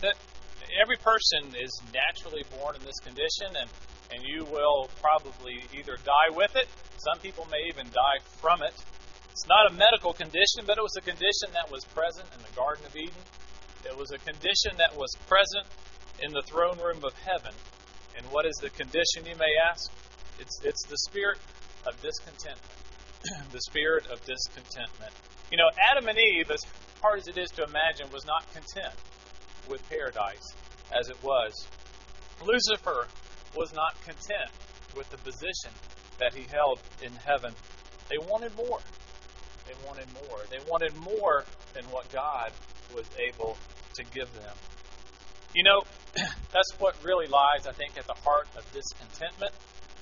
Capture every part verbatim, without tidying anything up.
that every person is naturally born in this condition, and, and you will probably either die with it. Some people may even die from it. It's not a medical condition, but it was a condition that was present in the Garden of Eden. It was a condition that was present in the throne room of heaven. And what is the condition, you may ask? It's it's the spirit of discontentment. The spirit of discontentment. You know, Adam and Eve, as hard as it is to imagine, was not content with paradise as it was. Lucifer was not content with the position that he held in heaven. They wanted more. They wanted more. They wanted more than what God was able to give them. You know, that's what really lies, I think, at the heart of discontentment.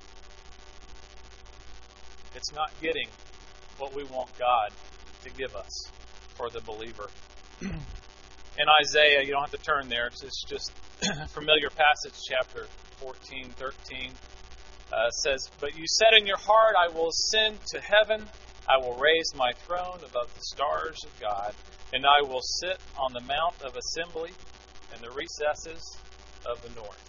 It's not getting what we want God to give us for the believer. In Isaiah, you don't have to turn there. It's just a familiar passage, chapter fourteen, thirteen. Uh, says, "But you said in your heart, I will ascend to heaven. I will raise my throne above the stars of God, and I will sit on the mount of assembly in the recesses of the north."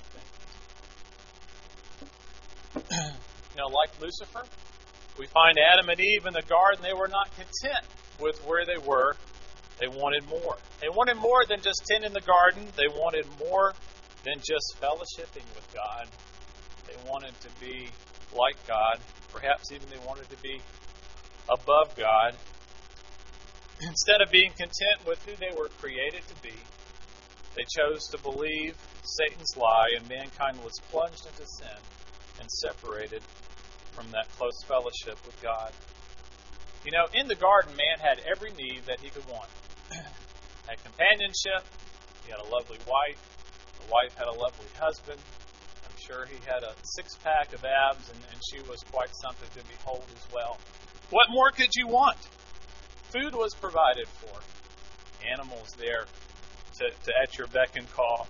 You know, like Lucifer, we find Adam and Eve in the garden. They were not content with where they were. They wanted more. They wanted more than just tending the garden. They wanted more than just fellowshipping with God. They wanted to be like God. Perhaps even they wanted to be above God. Instead of being content with who they were created to be, they chose to believe Satan's lie, and mankind was plunged into sin and separated from that close fellowship with God. You know, in the garden, man had every need that he could want. Had companionship. He had a lovely wife. The wife had a lovely husband. I'm sure he had a six-pack of abs, and, and she was quite something to behold as well. What more could you want? Food was provided for. Animals there to, to at your beck and call.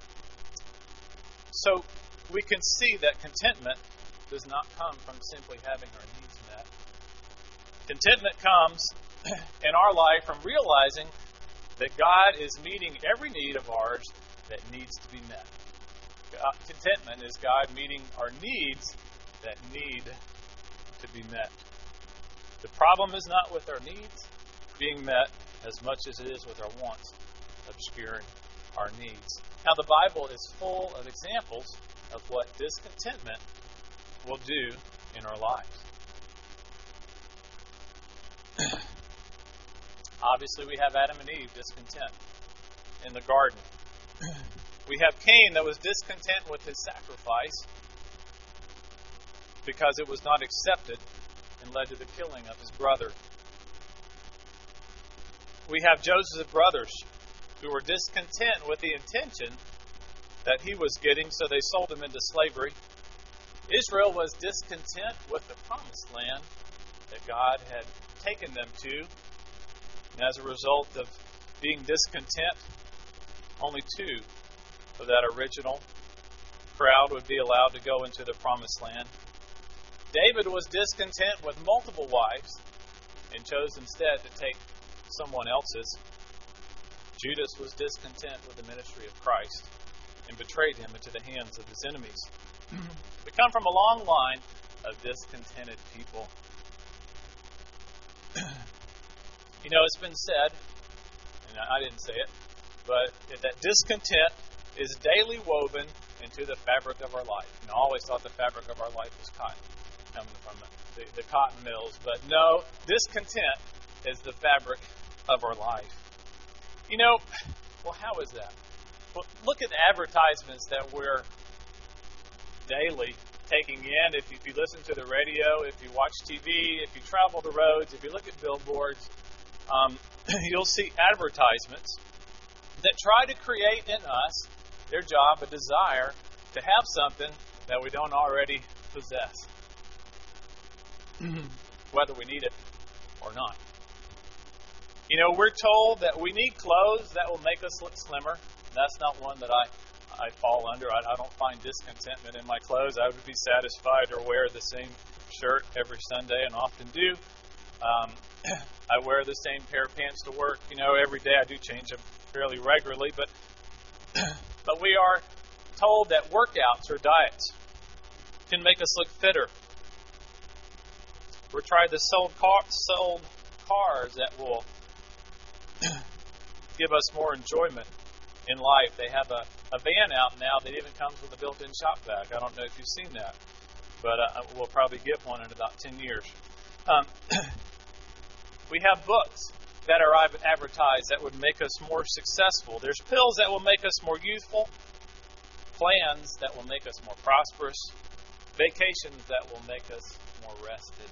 So we can see that contentment does not come from simply having our needs met. Contentment comes in our life from realizing that God is meeting every need of ours that needs to be met. Contentment is God meeting our needs that need to be met. The problem is not with our needs being met as much as it is with our wants obscuring our needs. Now, the Bible is full of examples of what discontentment will do in our lives. Obviously, we have Adam and Eve discontent in the garden. We have Cain that was discontent with his sacrifice because it was not accepted and led to the killing of his brother. We have Joseph's brothers who were discontent with the intention that he was getting, so they sold him into slavery. Israel was discontent with the promised land that God had taken them to. And as a result of being discontent, only two of that original crowd would be allowed to go into the promised land. David was discontent with multiple wives and chose instead to take someone else's. Judas was discontent with the ministry of Christ and betrayed him into the hands of his enemies. We come from a long line of discontented people. You know, it's been said, and I didn't say it, but that discontent is daily woven into the fabric of our life. You know, I always thought the fabric of our life was cotton, coming from the, the, the cotton mills. But no, discontent is the fabric of our life. You know, well, how is that? Well, look at the advertisements that we're daily taking in. If you, if you listen to the radio, if you watch T V, if you travel the roads, if you look at billboards, um, you'll see advertisements that try to create in us, their job, a desire to have something that we don't already possess, whether we need it or not. You know, we're told that we need clothes that will make us look slimmer. That's not one that I, I fall under. I, I don't find discontentment in my clothes. I would be satisfied to wear the same shirt every Sunday, and often do. Um, I wear the same pair of pants to work. You know, every day. I do change them fairly regularly, but we are told that workouts or diets can make us look fitter. We're tried to sell car, sold cars that will give us more enjoyment in life. They have a, a van out now that even comes with a built-in shop vac. I don't know if you've seen that, but uh, we'll probably get one in about ten years. Um, we have books that are advertised that would make us more successful. There's pills that will make us more youthful, plans that will make us more prosperous, vacations that will make us more rested.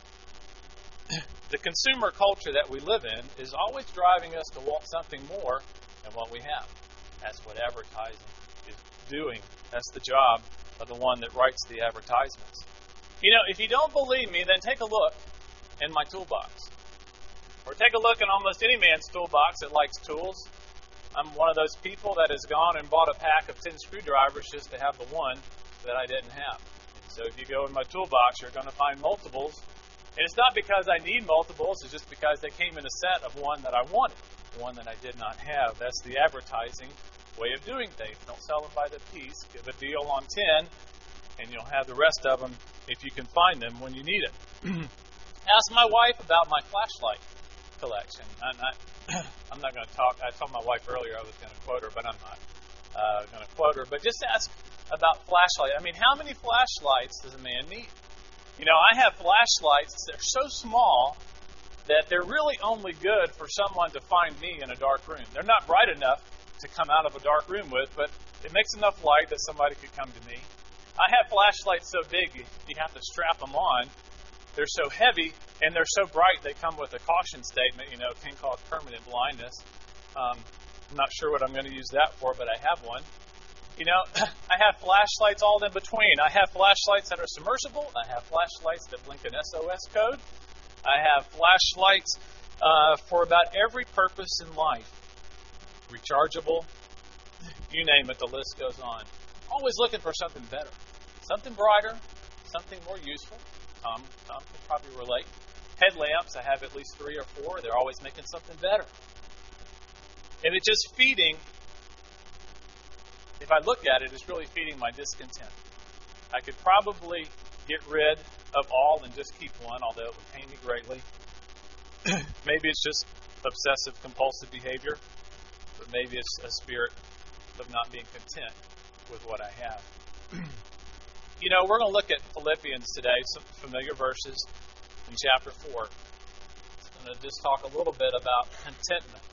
The consumer culture that we live in is always driving us to want something more than what we have. That's what advertising is doing. That's the job of the one that writes the advertisements. You know, if you don't believe me, then take a look in my toolbox. Or take a look in almost any man's toolbox that likes tools. I'm one of those people that has gone and bought a pack of ten screwdrivers just to have the one that I didn't have. So if you go in my toolbox, you're going to find multiples. And it's not because I need multiples, it's just because they came in a set of one that I wanted, one that I did not have. That's the advertising way of doing things. Don't sell them by the piece. Give a deal on ten, and you'll have the rest of them if you can find them when you need it. Ask my wife about my flashlight collection. I'm not, I'm not going to talk. I told my wife earlier I was going to quote her, but I'm not uh, going to quote her. But just ask about flashlight. I mean, how many flashlights does a man need? You know, I have flashlights that are so small that they're really only good for someone to find me in a dark room. They're not bright enough to come out of a dark room with, but it makes enough light that somebody could come to me. I have flashlights so big you have to strap them on. They're so heavy and they're so bright they come with a caution statement, you know, can cause permanent blindness. Um, I'm not sure what I'm going to use that for, but I have one. You know, I have flashlights all in between. I have flashlights that are submersible. I have flashlights that blink an S O S code. I have flashlights uh, for about every purpose in life. Rechargeable. You name it, the list goes on. Always looking for something better. Something brighter. Something more useful. Tom, Tom can probably relate. Headlamps, I have at least three or four. They're always making something better. And it's just feeding. If I look at it, it's really feeding my discontent. I could probably get rid of all and just keep one, although it would pain me greatly. Maybe it's just obsessive compulsive behavior, but maybe it's a spirit of not being content with what I have. You know, we're going to look at Philippians today, some familiar verses in chapter four. I'm going to just talk a little bit about contentment.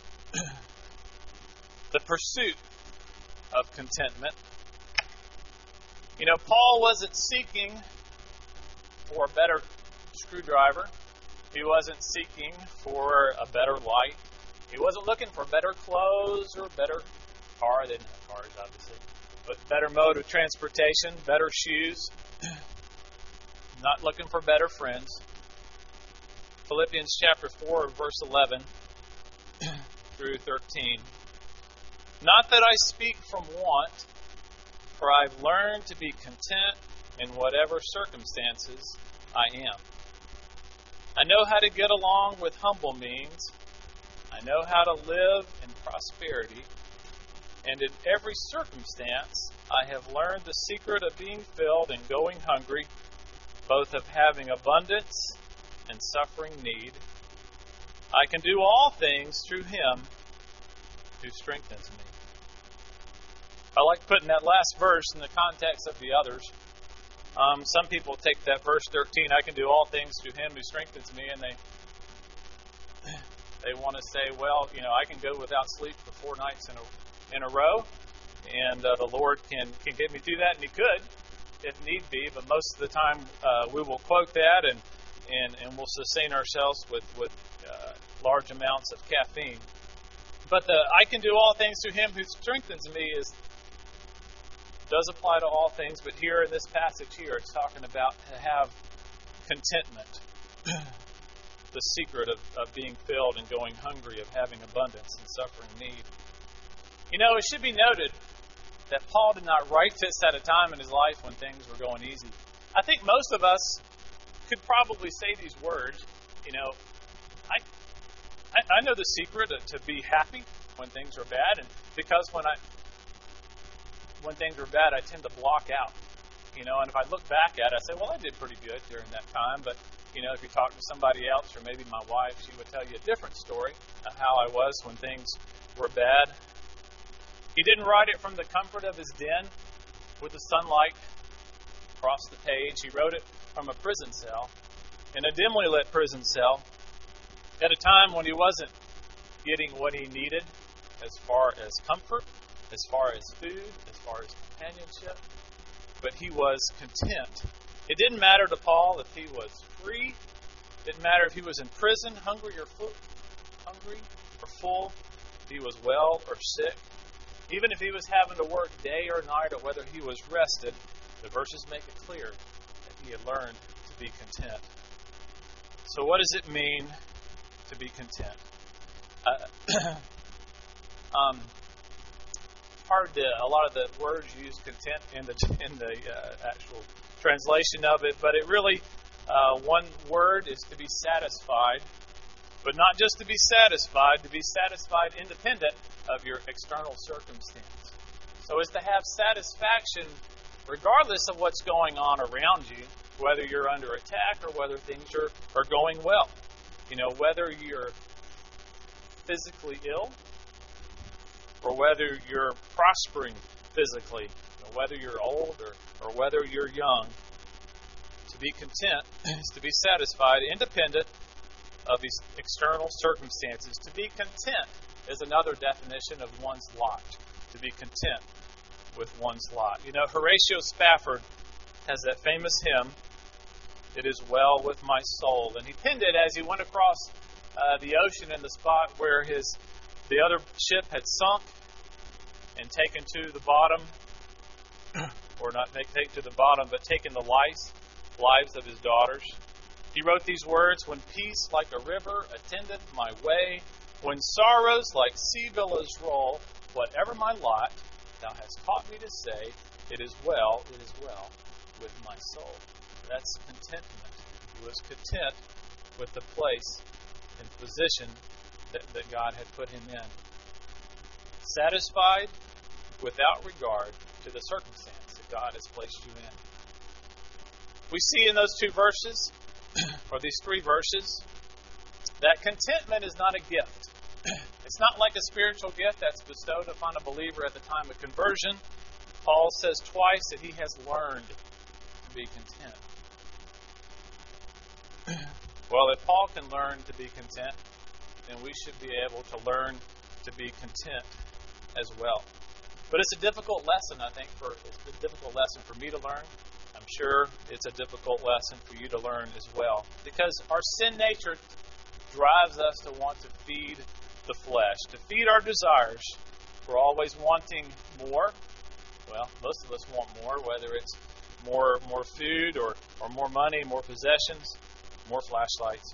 The pursuit of contentment. You know, Paul wasn't seeking for a better screwdriver. He wasn't seeking for a better light. He wasn't looking for better clothes or better car. They didn't have cars, obviously. But better mode of transportation, better shoes. Not looking for better friends. Philippians chapter four, verse eleven through thirteen. Not that I speak from want, for I've learned to be content in whatever circumstances I am. I know how to get along with humble means. I know how to live in prosperity. And in every circumstance, I have learned the secret of being filled and going hungry, both of having abundance and suffering need. I can do all things through Him who strengthens me. I like putting that last verse in the context of the others. Um, some people take that verse thirteen, I can do all things through Him who strengthens me, and they they want to say, well, you know, I can go without sleep for four nights in a in a row, and uh, the Lord can, can get me through that, and He could, if need be, but most of the time uh, we will quote that, and, and, and we'll sustain ourselves with, with uh, large amounts of caffeine. But the I can do all things through Him who strengthens me is does apply to all things, but here in this passage here, it's talking about to have contentment, the secret of, of being filled and going hungry, of having abundance and suffering need. You know, it should be noted that Paul did not write this at a time in his life when things were going easy. I think most of us could probably say these words. You know, I I, I know the secret to, to be happy when things are bad, and because when I when things were bad, I tend to block out. You know, and if I look back at it, I say, well, I did pretty good during that time. But, you know, if you talk to somebody else, or maybe my wife, she would tell you a different story of how I was when things were bad. He didn't write it from the comfort of his den with the sunlight across the page. He wrote it from a prison cell, in a dimly lit prison cell, at a time when he wasn't getting what he needed as far as comfort, as far as food, as far as companionship, but he was content. It didn't matter to Paul if he was free. It didn't matter if he was in prison, hungry or full, hungry or full, if he was well or sick. Even if he was having to work day or night, or whether he was rested, the verses make it clear that he had learned to be content. So what does it mean to be content? Uh, um, hard to, a lot of the words use content in the in the uh, actual translation of it, but it really, uh, one word is to be satisfied, but not just to be satisfied, to be satisfied independent of your external circumstance. So it's to have satisfaction regardless of what's going on around you, whether you're under attack or whether things are, are going well. You know, whether you're physically ill or whether you're prospering physically, you know, whether you're old or, or whether you're young, to be content is to be satisfied independent of these external circumstances. To be content is another definition of one's lot. To be content with one's lot. You know, Horatio Spafford has that famous hymn, "It is well with my soul," and he penned it as he went across uh, the ocean in the spot where his the other ship had sunk and taken to the bottom, or not take, take to the bottom, but taken the lives, lives of his daughters. He wrote these words, "When peace like a river attendeth my way, when sorrows like sea billows roll, whatever my lot, thou hast taught me to say, it is well, it is well with my soul." That's contentment. He was content with the place and position that, that God had put him in. Satisfied without regard to the circumstance that God has placed you in. We see in those two verses, or these three verses, that contentment is not a gift. It's not like a spiritual gift that's bestowed upon a believer at the time of conversion. Paul says twice that he has learned to be content. Well, if Paul can learn to be content, then we should be able to learn to be content as well. But it's a difficult lesson, I think, for it's a difficult lesson for me to learn. I'm sure it's a difficult lesson for you to learn as well. Because our sin nature drives us to want to feed the flesh, to feed our desires. We're always wanting more. Well, most of us want more, whether it's more more food or, or more money, more possessions, more flashlights.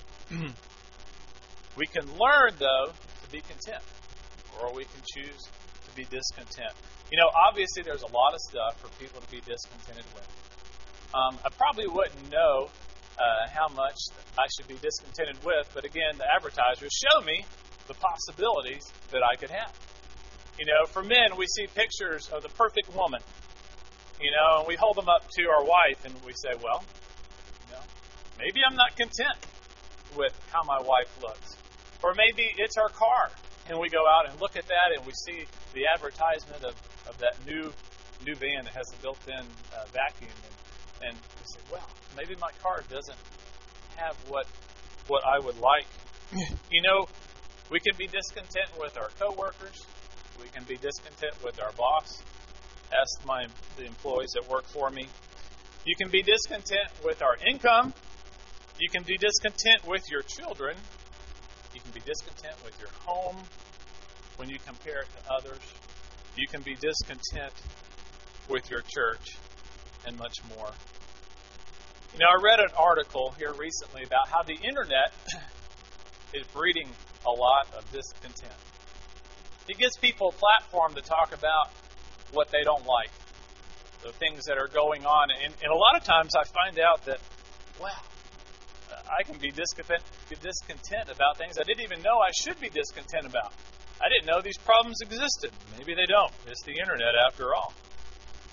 We can learn, though, to be content, or we can choose to be discontent. You know, obviously there's a lot of stuff for people to be discontented with. Um, I probably wouldn't know uh, how much I should be discontented with, but again, the advertisers show me the possibilities that I could have. You know, for men, we see pictures of the perfect woman, you know, and we hold them up to our wife and we say, well, you know, maybe I'm not content with how my wife looks. Or maybe it's our car, and we go out and look at that and we see the advertisement of, of that new new van that has a built-in uh, vacuum, and, and we say, well, maybe my car doesn't have what what I would like. You know, we can be discontent with our coworkers. We can be discontent with our boss. Ask my the employees that work for me. You can be discontent with our income. You can be discontent with your children. You can be discontent with your home when you compare it to others. You can be discontent with your church, and much more. You know, I read an article here recently about how the internet is breeding a lot of discontent. It gives people a platform to talk about what they don't like, the things that are going on. And, and a lot of times I find out that, wow, I can be discontent, be discontent about things I didn't even know I should be discontent about. I didn't know these problems existed. Maybe they don't. It's the internet after all.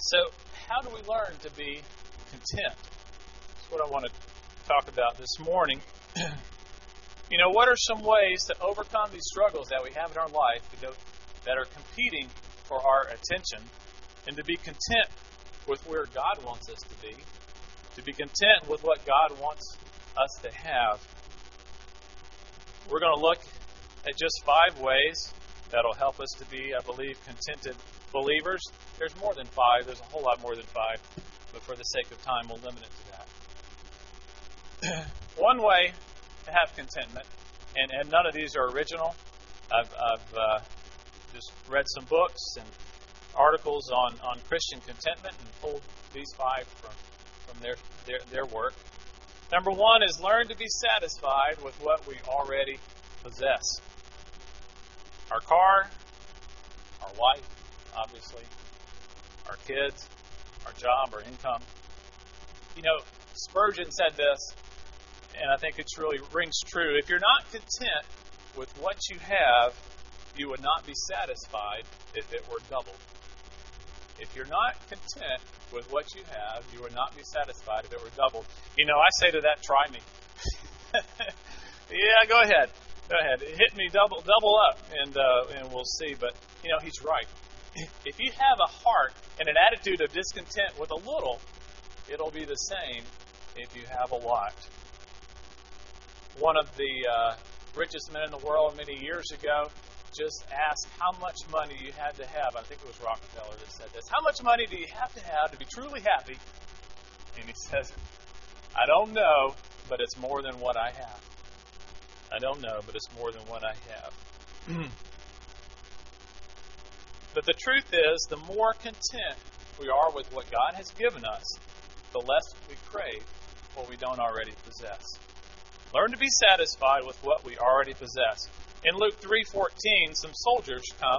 So, how do we learn to be content? That's what I want to talk about this morning. You know, what are some ways to overcome these struggles that we have in our life that are competing for our attention, and to be content with where God wants us to be, to be content with what God wants us to have? We're going to look at just five ways that'll help us to be, I believe, contented believers. There's more than five. There's a whole lot more than five. But for the sake of time, we'll limit it to that. One way to have contentment, and, and none of these are original. I've, I've uh, just read some books and articles on, on Christian contentment and pulled these five from, from their, their, their work. Number one is learn to be satisfied with what we already possess. Our car, our wife, obviously, our kids, our job, our income. You know, Spurgeon said this, and I think it really rings true. If you're not content with what you have, you would not be satisfied if it were doubled. If you're not content with what you have, you would not be satisfied if it were doubled. You know, I say to that, try me. Yeah, go ahead. Go ahead. Hit me double double up, and uh, and we'll see. But, you know, he's right. If you have a heart and an attitude of discontent with a little, it'll be the same if you have a lot. One of the uh, richest men in the world many years ago just asked how much money you had to have. I think it was Rockefeller that said this. How much money do you have to have to be truly happy? And he says, I don't know, but it's more than what I have. I don't know, but it's more than what I have. But the truth is, the more content we are with what God has given us, the less we crave what we don't already possess. Learn to be satisfied with what we already possess. In Luke three fourteen, some soldiers come,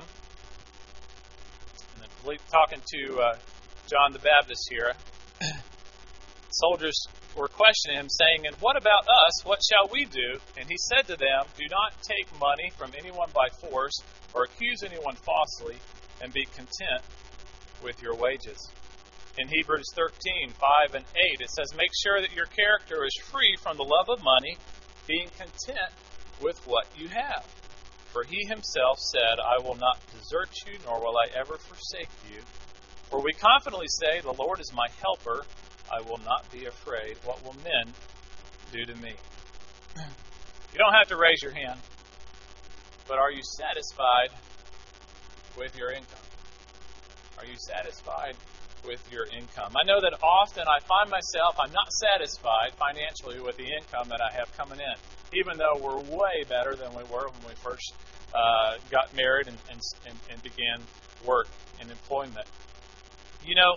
and I'm talking to uh, John the Baptist here. Soldiers were questioning him, saying, and what about us? What shall we do? And he said to them, do not take money from anyone by force or accuse anyone falsely, and be content with your wages. In Hebrews thirteen five and eight, it says, make sure that your character is free from the love of money, being content with what you have. For he himself said, I will not desert you, nor will I ever forsake you. For we confidently say, the Lord is my helper. I will not be afraid. What will men do to me? You don't have to raise your hand, but are you satisfied with your income? Are you satisfied with your income? I know that often I find myself, I'm not satisfied financially with the income that I have coming in, even though we're way better than we were when we first uh, got married and, and, and, and began work and employment. You know,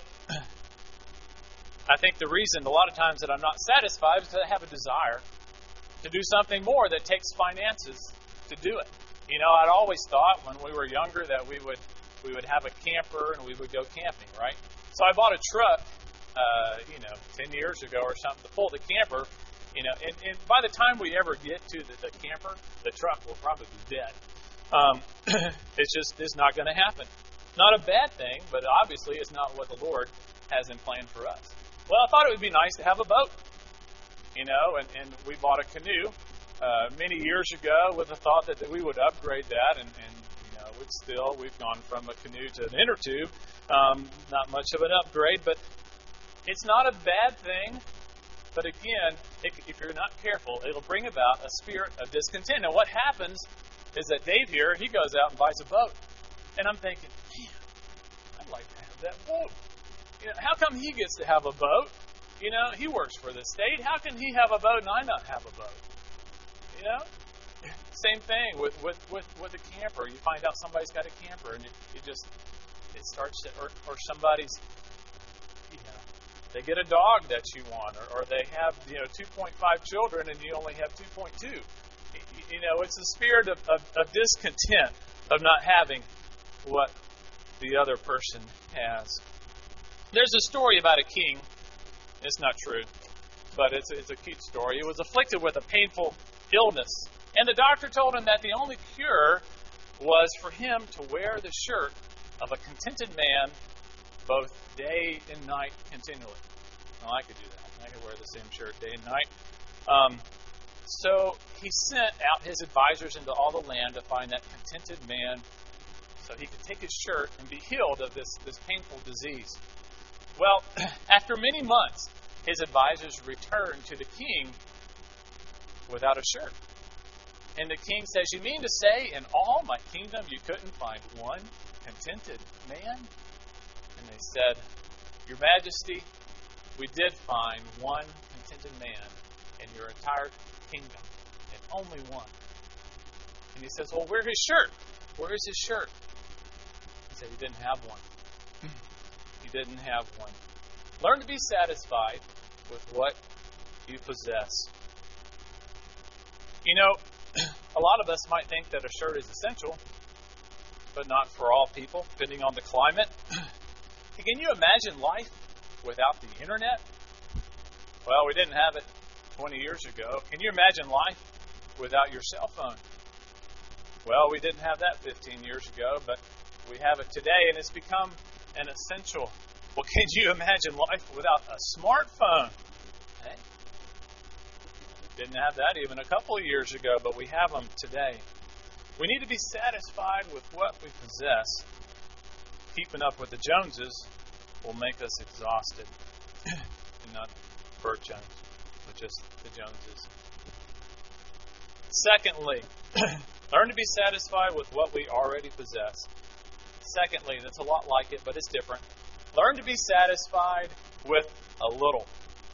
I think the reason a lot of times that I'm not satisfied is because I have a desire to do something more that takes finances to do it. You know, I'd always thought when we were younger that we would we would have a camper and we would go camping, right? So I bought a truck, uh, you know, ten years ago or something to pull the camper, you know, and, and by the time we ever get to the, the camper, the truck will probably be dead. Um, it's just it's not going to happen. Not a bad thing, but obviously it's not what the Lord has in plan for us. Well, I thought it would be nice to have a boat, you know, and, and we bought a canoe uh, many years ago with the thought that, that we would upgrade that, and, and you know, it's still, we've gone from a canoe to an inner tube. Um, not much of an upgrade, but it's not a bad thing. But again, if, if you're not careful, it'll bring about a spirit of discontent. And what happens is that Dave here, he goes out and buys a boat. And I'm thinking, man, I'd like to have that boat. You know, how come he gets to have a boat? You know, he works for the state. How can he have a boat and I not have a boat? You know? Same thing with, with, with, with a camper. You find out somebody's got a camper and you, you just, it starts to, or, or somebody's, you know, they get a dog that you want, or, or they have, you know, two point five children and you only have two point two. You know, it's the spirit of, of, of discontent of not having what the other person has. There's a story about a king. It's not true, but it's, it's a cute story. He was afflicted with a painful illness, and the doctor told him that the only cure was for him to wear the shirt of a contented man both day and night continually. Well, I could do that. I could wear the same shirt day and night. Um, so he sent out his advisors into all the land to find that contented man so he could take his shirt and be healed of this, this painful disease. Well, after many months, his advisors returned to the king without a shirt. And the king says, "You mean to say in all my kingdom you couldn't find one contented man?" And they said, "Your Majesty, we did find one contented man in your entire kingdom, and only one." And he says, "Well, where's his shirt? Where is his shirt?" He said, "He didn't have one." He didn't have one. Learn to be satisfied with what you possess. You know, a lot of us might think that a shirt is essential, but not for all people, depending on the climate. Can you imagine life without the internet? Well, we didn't have it twenty years ago. Can you imagine life without your cell phone? Well, we didn't have that fifteen years ago, but we have it today, and it's become an essential. Well, can you imagine life without a smartphone? Hey, didn't have that even a couple of years ago, but we have them today. We need to be satisfied with what we possess. Keeping up with the Joneses will make us exhausted. And not Burt Jones, but just the Joneses. Secondly, learn to be satisfied with what we already possess. Secondly, that's a lot like it, but it's different. Learn to be satisfied with a little.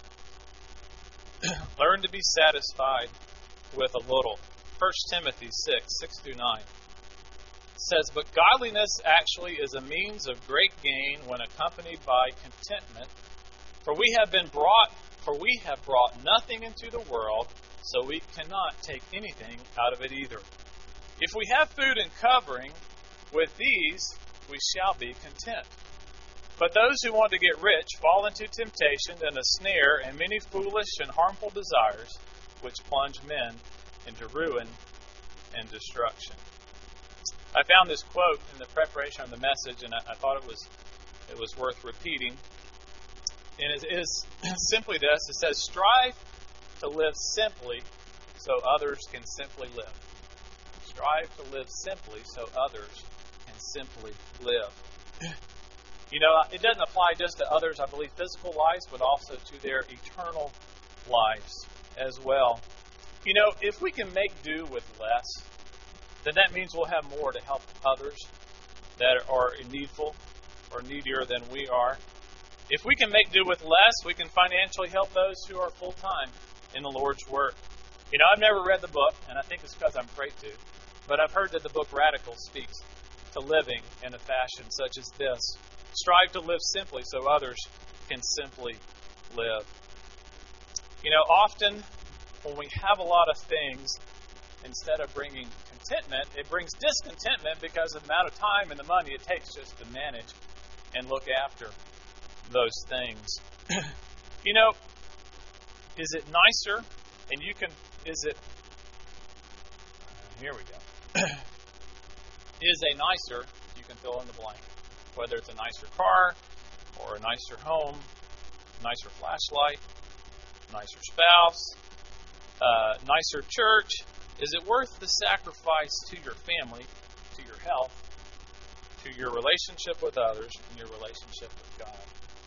Learn to be satisfied with a little. First Timothy six, six through nine says, "But godliness actually is a means of great gain when accompanied by contentment. For we have been brought, for we have brought nothing into the world, so we cannot take anything out of it either. If we have food and covering, with these we shall be content. But those who want to get rich fall into temptation and a snare and many foolish and harmful desires, which plunge men into ruin and destruction." I found this quote in the preparation of the message, and I, I thought it was it was worth repeating. And it is simply this: it says, "Strive to live simply, so others can simply live." Strive to live simply, so others can simply live. You know, it doesn't apply just to others, I believe, physical lives, but also to their eternal lives as well. You know, if we can make do with less, then that means we'll have more to help others that are needful or needier than we are. If we can make do with less, we can financially help those who are full-time in the Lord's work. You know, I've never read the book, and I think it's because I'm afraid to, but I've heard that the book Radical speaks to living in a fashion such as this. Strive to live simply so others can simply live. You know, often when we have a lot of things, instead of bringing contentment, it brings discontentment because of the amount of time and the money it takes just to manage and look after those things. You know, is it nicer? And you can, is it, here we go. Is a nicer, you can fill in the blank. Whether it's a nicer car, or a nicer home, nicer flashlight, nicer spouse, uh, nicer church, is it worth the sacrifice to your family, to your health, to your relationship with others, and your relationship with God?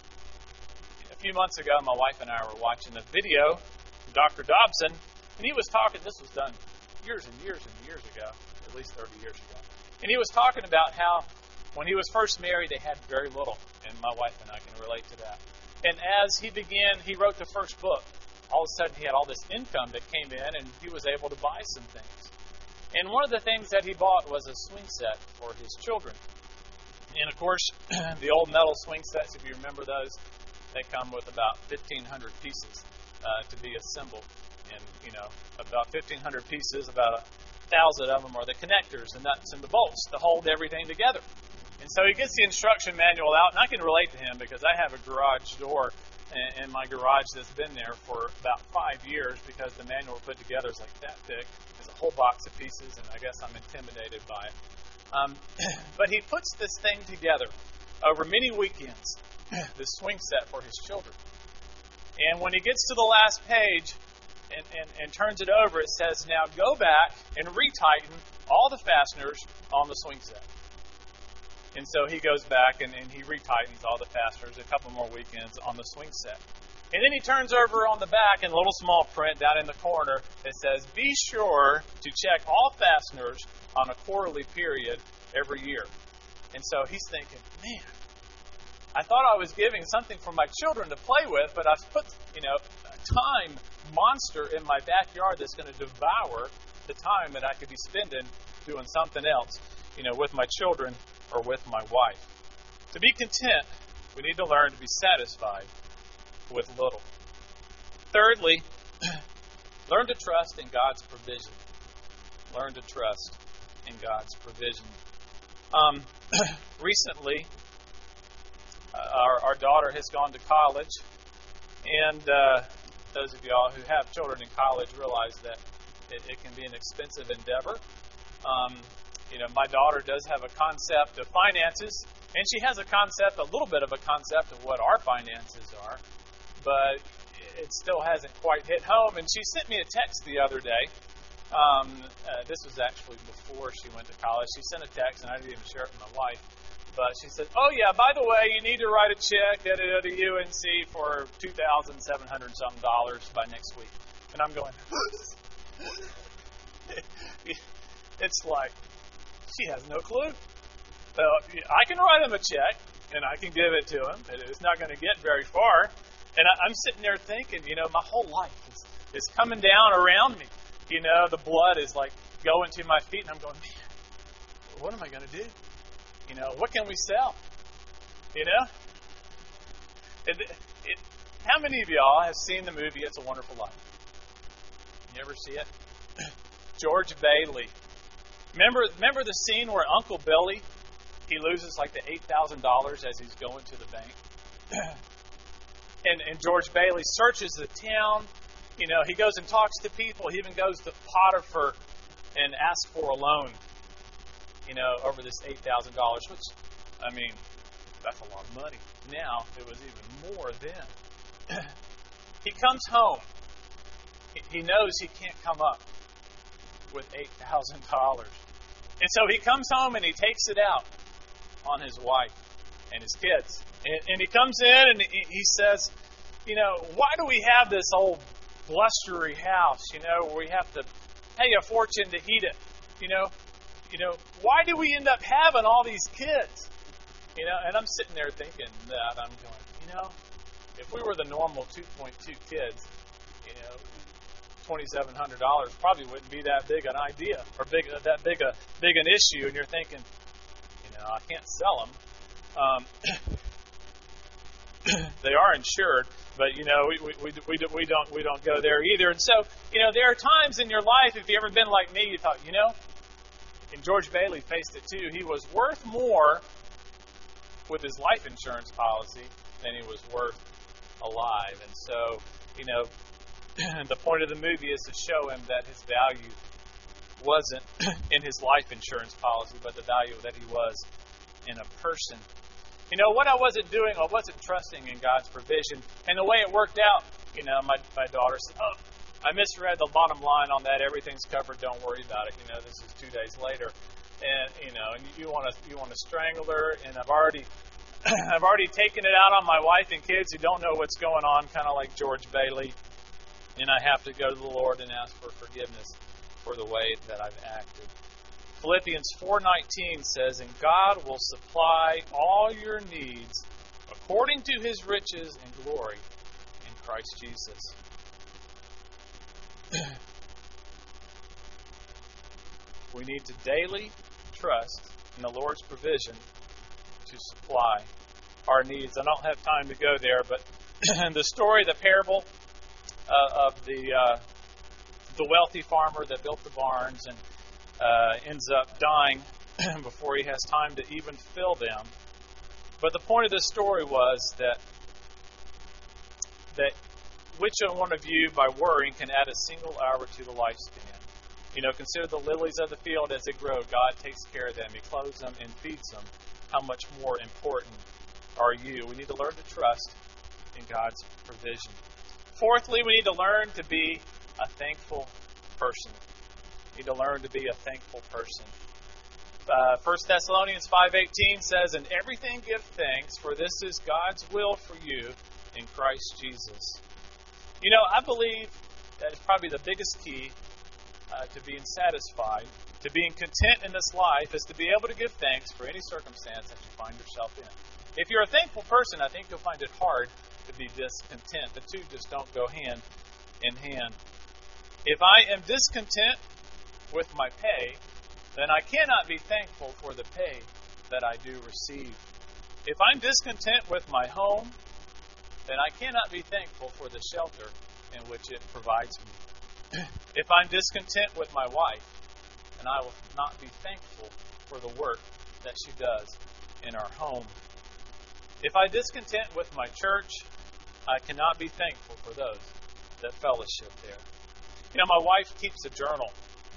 A few months ago, my wife and I were watching a video from Doctor Dobson, and he was talking, this was done years and years and years ago, at least thirty years ago, and he was talking about how when he was first married, they had very little, and my wife and I can relate to that. And as he began, he wrote the first book. All of a sudden, he had all this income that came in, and he was able to buy some things. And one of the things that he bought was a swing set for his children. And of course, the old metal swing sets, if you remember those, they come with about fifteen hundred pieces uh, to be assembled. And, you know, about fifteen hundred pieces, about a thousand of them are the connectors, the nuts, and the bolts to hold everything together. And so he gets the instruction manual out, and I can relate to him because I have a garage door in my garage that's been there for about five years because the manual put together is like that thick. There's a whole box of pieces, and I guess I'm intimidated by it. Um, but he puts this thing together, over many weekends this swing set for his children. And when he gets to the last page and, and, and turns it over, it says, now go back and retighten all the fasteners on the swing set. And so he goes back and, and he retightens all the fasteners a couple more weekends on the swing set. And then he turns over on the back in a little small print down in the corner that says, be sure to check all fasteners on a quarterly period every year. And so he's thinking, man, I thought I was giving something for my children to play with, but I've put, you know, a time monster in my backyard that's going to devour the time that I could be spending doing something else, you know, with my children or with my wife. To be content, we need to learn to be satisfied with little. Thirdly, learn to trust in God's provision. Learn to trust in God's provision. Um, recently, uh, our, our daughter has gone to college, and uh, those of y'all who have children in college realize that it, it can be an expensive endeavor. Um, you know, my daughter does have a concept of finances, and she has a concept, a little bit of a concept of what our finances are, but it still hasn't quite hit home. And she sent me a text the other day. Um, uh, this was actually before she went to college. She sent a text, and I didn't even share it with my wife. But she said, oh, yeah, by the way, you need to write a check to the U N C for two thousand seven hundred something dollars by next week. And I'm going, it's like, she has no clue. So I can write him a check, and I can give it to him. It's not going to get very far. And I, I'm sitting there thinking, you know, my whole life is, is coming down around me. You know, the blood is like going to my feet, and I'm going, man, what am I going to do? You know, what can we sell? You know? It, it, how many of y'all have seen the movie It's a Wonderful Life? You ever see it? George Bailey. Remember, remember the scene where Uncle Billy, he loses like the eight thousand dollars as he's going to the bank? and, and George Bailey searches the town. You know, he goes and talks to people. He even goes to Potiphar and asks for a loan, you know, over this eight thousand dollars, which, I mean, that's a lot of money. Now, it was even more then. He comes home. He, he knows he can't come up with eight thousand dollars. And so he comes home and he takes it out on his wife and his kids. And, and he comes in and he, he says, you know, why do we have this old blustery house, you know, where we have to pay a fortune to heat it? You know, you know, why do we end up having all these kids? You know, and I'm sitting there thinking that, I'm going, you know, if we were the normal two point two kids, you know, twenty-seven hundred dollars probably wouldn't be that big an idea or big that big a big an issue. And you're thinking, you know, I can't sell them. Um, they are insured, but you know, we, we we we we don't we don't go there either. And so, you know, there are times in your life, if you've ever been like me, you thought, you know, and George Bailey faced it too. He was worth more with his life insurance policy than he was worth alive. And so, you know, the point of the movie is to show him that his value wasn't in his life insurance policy, but the value that he was in a person. You know, what I wasn't doing, I wasn't trusting in God's provision. And the way it worked out, you know, my, my daughter said, oh, I misread the bottom line on that. Everything's covered. Don't worry about it. You know, this is two days later. And, you know, and you want to you want to strangle her. And I've already I've already taken it out on my wife and kids who don't know what's going on, kind of like George Bailey. And I have to go to the Lord and ask for forgiveness for the way that I've acted. Philippians four nineteen says, and God will supply all your needs according to his riches and glory in Christ Jesus. We need to daily trust in the Lord's provision to supply our needs. I don't have time to go there, but the story, the parable uh, of the uh, the wealthy farmer that built the barns and uh, ends up dying before he has time to even fill them. But the point of this story was that that which one of you, by worrying, can add a single hour to the lifespan? You know, consider the lilies of the field as they grow. God takes care of them. He clothes them and feeds them. how much more important are you? We need to learn to trust in God's provision. Fourthly, we need to learn to be a thankful person. We need to learn to be a thankful person. Uh, First Thessalonians five eighteen says, "In everything give thanks, for this is God's will for you in Christ Jesus." You know, I believe that is probably the biggest key uh, to being satisfied, to being content in this life, is to be able to give thanks for any circumstance that you find yourself in. If you're a thankful person, I think you'll find it hard to be discontent. The two just don't go hand in hand. If I am discontent with my pay, then I cannot be thankful for the pay that I do receive. If I'm discontent with my home, then I cannot be thankful for the shelter in which it provides me. If I'm discontent with my wife, then I will not be thankful for the work that she does in our home. If I'm discontent with my church, I cannot be thankful for those that fellowship there. You know, my wife keeps a journal,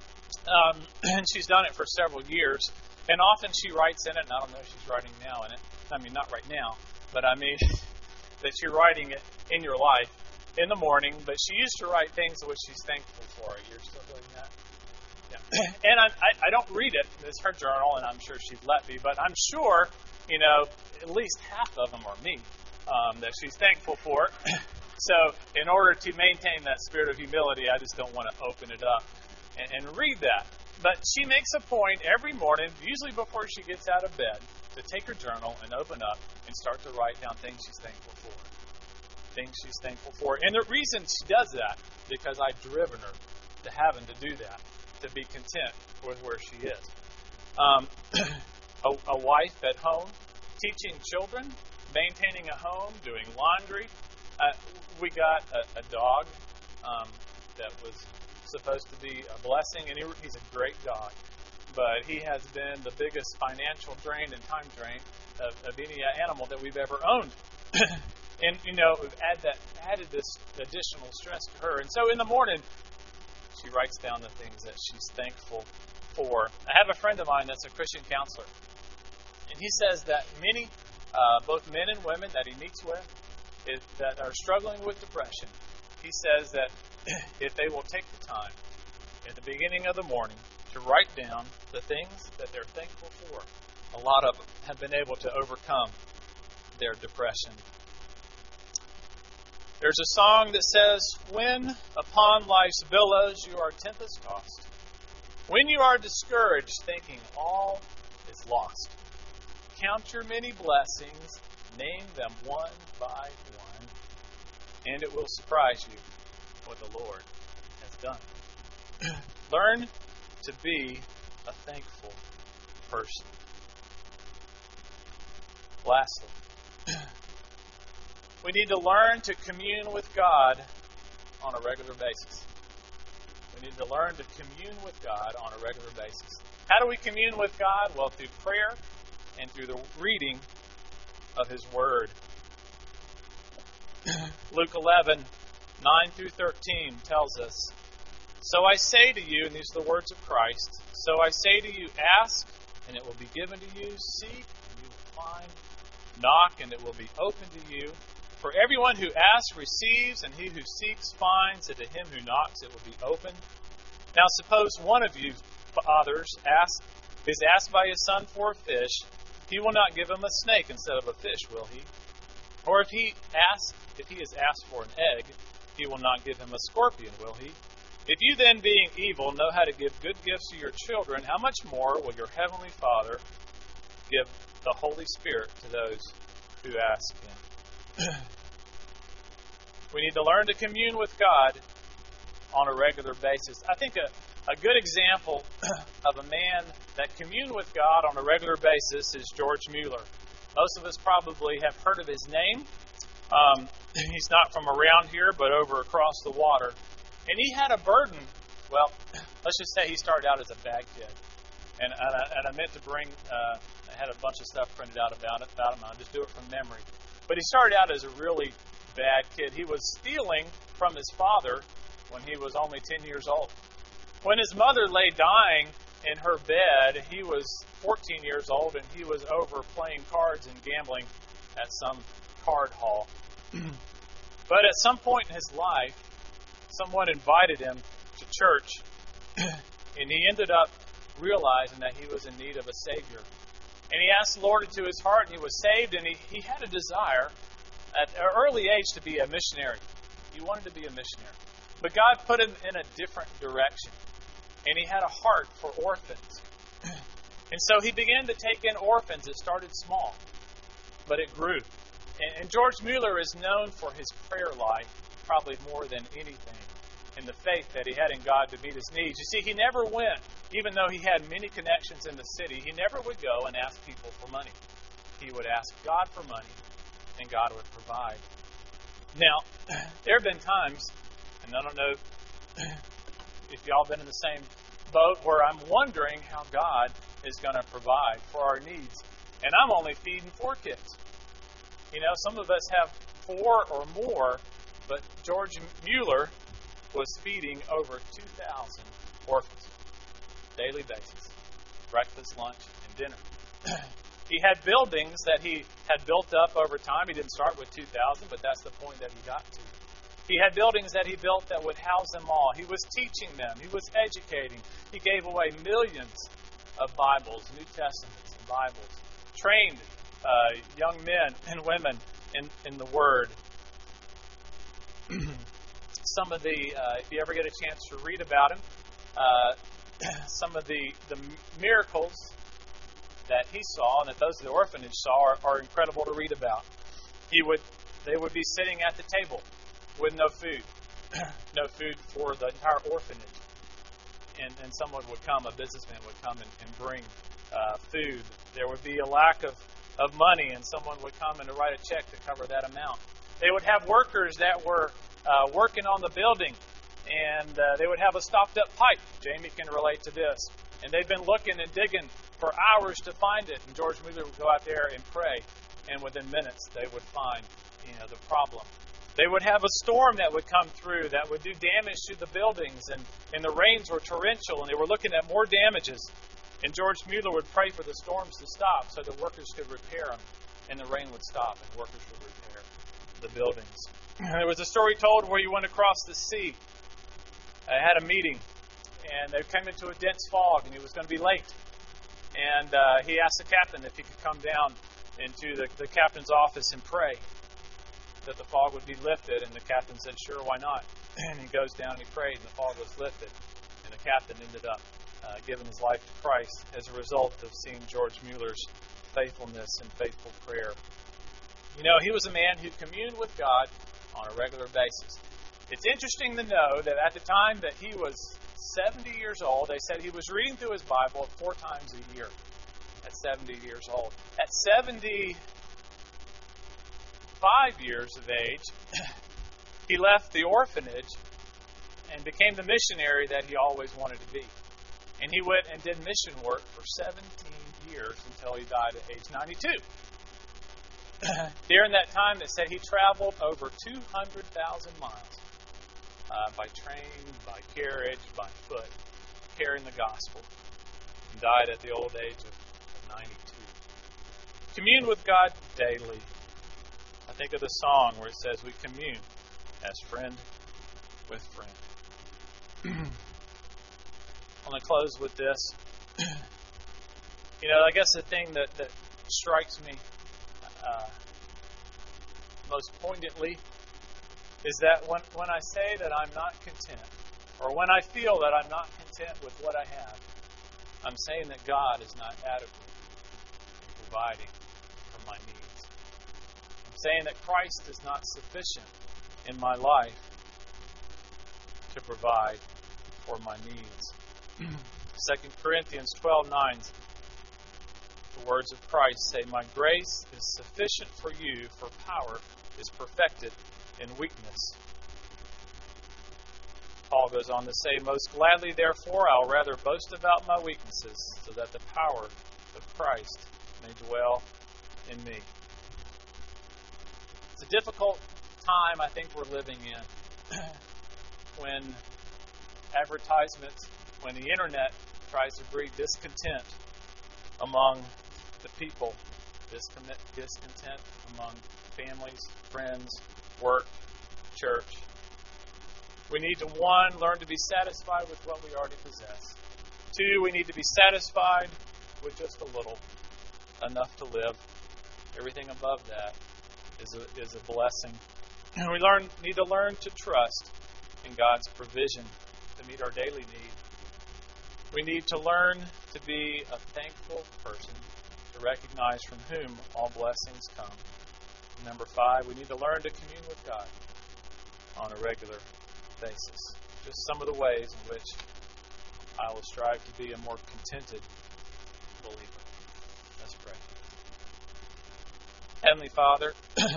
um, and she's done it for several years, and often she writes in it, and I don't know if she's writing now in it. I mean, not right now, but I mean that you're writing it in your life in the morning, but she used to write things which she's thankful for. You're still doing that? Yeah. And I, I, I don't read it. It's her journal, and I'm sure she'd let me, but I'm sure, you know, at least half of them are me um, that she's thankful for. So in order to maintain that spirit of humility, I just don't want to open it up and, and read that. But she makes a point every morning, usually before she gets out of bed, to take her journal and open up and start to write down things she's thankful for. Things she's thankful for. And the reason she does that, because I've driven her to having to do that, to be content with where she is. Um, a, a wife at home, teaching children, maintaining a home, doing laundry. Uh, we got a, a dog um, that was supposed to be a blessing, and he, he's a great dog. But he has been the biggest financial drain and time drain of, of any animal that we've ever owned. And, you know, we've add that, added this additional stress to her. And so in the morning, she writes down the things that she's thankful for. I have a friend of mine that's a Christian counselor. And he says that many, uh, both men and women that he meets with, is, that are struggling with depression, he says that if they will take the time at the beginning of the morning to write down the things that they're thankful for, a lot of them have been able to overcome their depression. There's a song that says, "When upon life's billows you are tempest tossed, when you are discouraged, thinking all is lost, count your many blessings, name them one by one, and it will surprise you what the Lord has done." Learn to be a thankful person. Lastly, we need to learn to commune with God on a regular basis. We need to learn to commune with God on a regular basis. How do we commune with God? Well, through prayer and through the reading of His Word. Luke eleven, nine through thirteen tells us, "So I say to you," and these are the words of Christ, "So I say to you, ask, and it will be given to you. Seek, and you will find. Knock, and it will be opened to you. For everyone who asks receives, and he who seeks finds, and to him who knocks it will be opened. Now suppose one of you fathers ask, is asked by his son for a fish, he will not give him a snake instead of a fish, will he? Or if he asks, if he is asked for an egg, he will not give him a scorpion, will he? If you then, being evil, know how to give good gifts to your children, how much more will your heavenly Father give the Holy Spirit to those who ask Him?" We need to learn to commune with God on a regular basis. I think a, a good example of a man that communed with God on a regular basis is George Mueller. Most of us probably have heard of his name. Um, he's not from around here, but over across the water. And he had a burden. Well, let's just say he started out as a bad kid. And, and, I, and I meant to bring, uh, I had a bunch of stuff printed out about it, about him. I'll just do it from memory. But he started out as a really bad kid. He was stealing from his father when he was only ten years old. When his mother lay dying, in her bed. He was fourteen years old, and he was over playing cards and gambling at some card hall. But at some point in his life, someone invited him to church, and he ended up realizing that he was in need of a Savior. And he asked the Lord into his heart, and he was saved, and he, he had a desire at an early age to be a missionary. He wanted to be a missionary. But God put him in a different direction, and he had a heart for orphans. And so he began to take in orphans. It started small, but it grew. And, and George Mueller is known for his prayer life, probably more than anything, in the faith that he had in God to meet his needs. You see, he never went, even though he had many connections in the city, he never would go and ask people for money. He would ask God for money, and God would provide. Now, there have been times, and I don't know if y'all been in the same boat, where I'm wondering how God is going to provide for our needs. And I'm only feeding four kids. You know, some of us have four or more, but George Mueller was feeding over two thousand orphans, daily basis, breakfast, lunch, and dinner. He had buildings that he had built up over time. He didn't start with two thousand, but that's the point that he got to. He had buildings that he built that would house them all. He was teaching them. He was educating. He gave away millions of Bibles, New Testaments, and Bibles. Trained uh, young men and women in, in the Word. Some of the, uh, if you ever get a chance to read about him, uh, some of the, the miracles that he saw and that those of the orphanage saw are, are incredible to read about. He would, they would be sitting at the table with no food, no food for the entire orphanage. And, and someone would come, a businessman would come and, and bring uh, food. There would be a lack of, of money, and someone would come and write a check to cover that amount. They would have workers that were uh, working on the building, and uh, they would have a stopped-up pipe. Jamie can relate to this. And they'd been looking and digging for hours to find it, and George Mueller would go out there and pray, and within minutes they would find, you know, the problem. They would have a storm that would come through that would do damage to the buildings, and, and the rains were torrential, and they were looking at more damages. And George Mueller would pray for the storms to stop so that workers could repair them, and the rain would stop, and workers would repair the buildings. There was a story told where he went across the sea. I had a meeting, and they came into a dense fog, and he was going to be late. And uh, he asked the captain if he could come down into the, the captain's office and pray that the fog would be lifted. And the captain said, sure, why not? And he goes down and he prayed, and the fog was lifted. And the captain ended up uh, giving his life to Christ as a result of seeing George Mueller's faithfulness and faithful prayer. You know, he was a man who communed with God on a regular basis. It's interesting to know that at the time that he was seventy years old, they said he was reading through his Bible four times a year at seventy years old. At seventy-five years of age, he left the orphanage and became the missionary that he always wanted to be. And he went and did mission work for seventeen years until he died at age ninety-two. During that time, it said he traveled over two hundred thousand miles uh, by train, by carriage, by foot, carrying the gospel, and died at the old age of ninety-two. Commune with God daily. I think of the song where it says we commune as friend with friend. I'm going to close with this. You know, I guess the thing that, that strikes me uh, most poignantly is that when, when I say that I'm not content, or when I feel that I'm not content with what I have, I'm saying that God is not adequate in providing for my needs. I'm saying that Christ is not sufficient in my life to provide for my needs. Second Corinthians twelve nine, the words of Christ say, my grace is sufficient for you, for power is perfected in weakness. Paul goes on to say, most gladly therefore I'll rather boast about my weaknesses, so that the power of Christ may dwell in me. It's a difficult time I think we're living in when advertisements, when the internet tries to breed discontent among the people, discontent, discontent among families, friends, work, church. We need to, one, learn to be satisfied with what we already possess. Two, we need to be satisfied with just a little, enough to live. Everything above that is a, is a blessing. And we learn need to learn to trust in God's provision to meet our daily need. We need to learn to be a thankful person, to recognize from whom all blessings come. And number five, we need to learn to commune with God on a regular basis. Just some of the ways in which I will strive to be a more contented believer. Let's pray. Heavenly Father,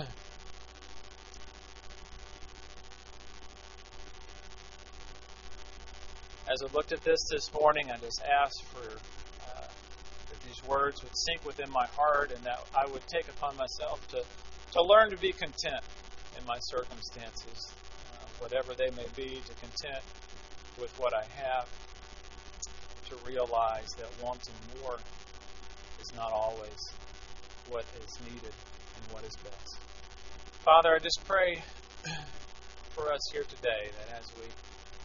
as I looked at this this morning, I just asked for uh, that these words would sink within my heart and that I would take upon myself to, to learn to be content in my circumstances, uh, whatever they may be, to content with what I have, to realize that wanting more is not always what is needed and what is best. Father, I just pray for us here today that as we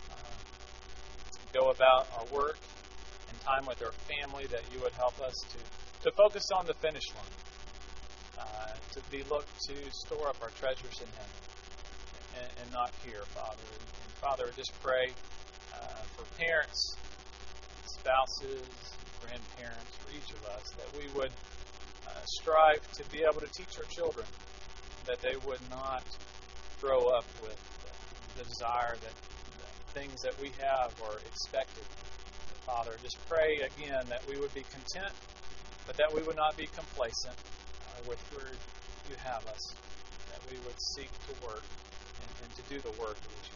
go about our work and time with our family, that you would help us to, to focus on the finish line, uh, to be looked to store up our treasures in heaven and, and not here, Father. And, and Father, I just pray uh, for parents, spouses, grandparents, for each of us, that we would uh, strive to be able to teach our children, that they would not grow up with the desire that things that we have are expected. Father, just pray again that we would be content, but that we would not be complacent uh, with where you have us, that we would seek to work and, and to do the work that we